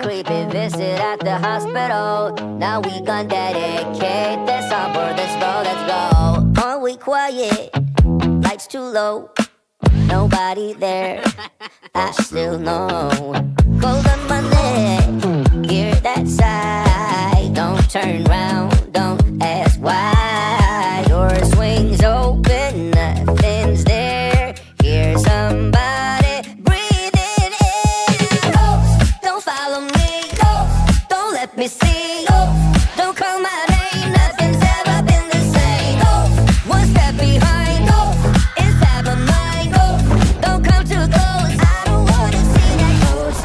creepy visit at the hospital. Now we gon' dedicate this song for this road. Let's go. Are we quiet? Lights too low. Nobody there. I still know. Cold on my neck. Hear that sigh. Don't turn round. Don't ask why. Door swings open. Nothing's there. Hear somebody breathing in. Ghost, don't follow me. Ghost, don't let me see. Ghost, don't call my name. Nothing's ever been the same. Ghost, one step behind. Ghost, inside my mind. Ghost, don't come too close. I don't wanna see that ghost.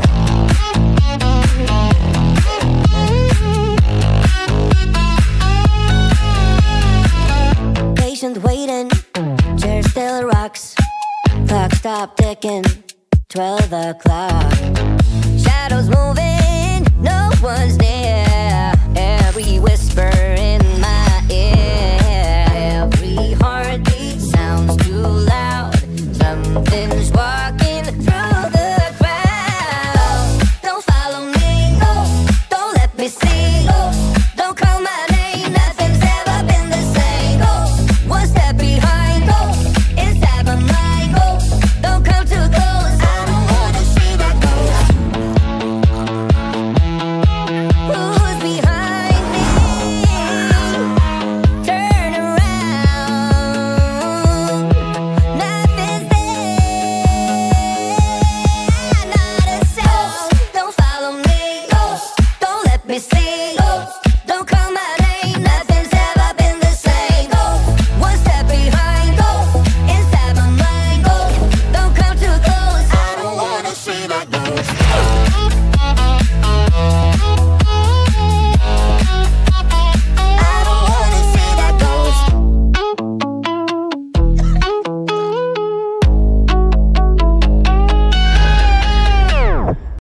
Patient waiting, chair still rocks. Clock stopped ticking, 12 o'clock.